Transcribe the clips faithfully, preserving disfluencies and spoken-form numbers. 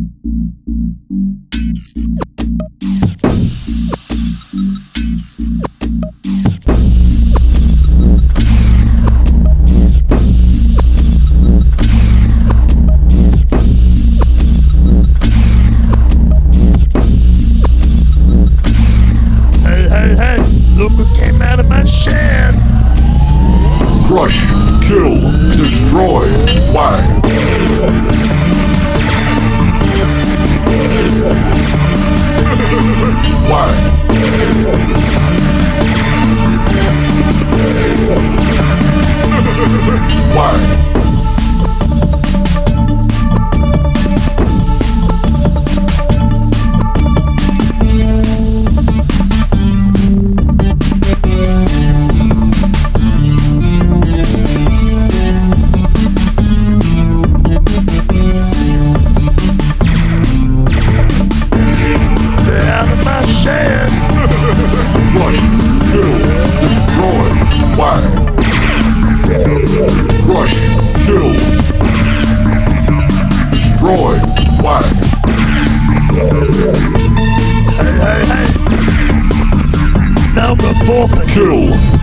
Look what came out of my shed! Crush, kill, destroy, swine. Swine. Swine. Crush, kill, destroy, swine. Crush, kill, destroy, swine. Hey, hey, hey! Number four for Kill.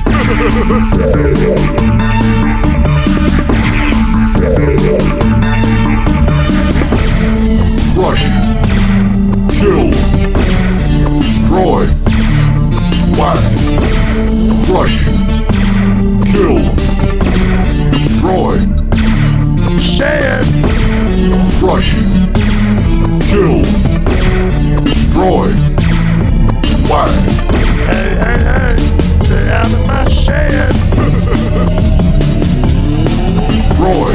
Crush, kill, destroy, swine. Crush, kill, destroy, shed! crush, kill, destroy, swine. Hey, hey, hey! Stay out of my shed! Destroy.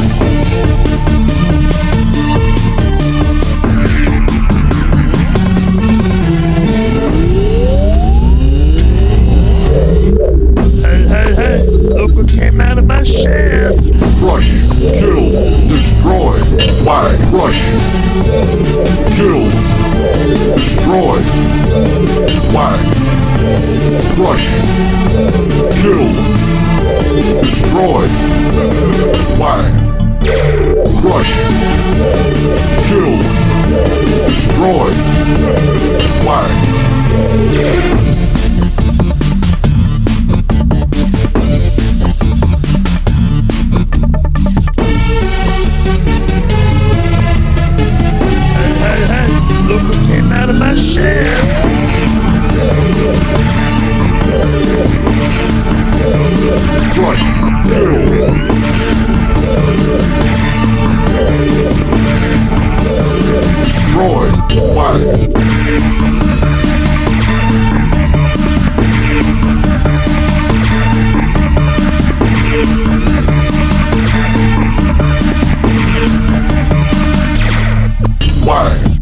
Hey, hey, hey! Look what came out of my shed! Crush, kill, destroy, swine. Crush, kill, destroy, swine. Crush, kill, destroy, swine. Crush, kill, destroy, swine. Look what came out of my shed! Crush, kill, destroy, swine. Swine.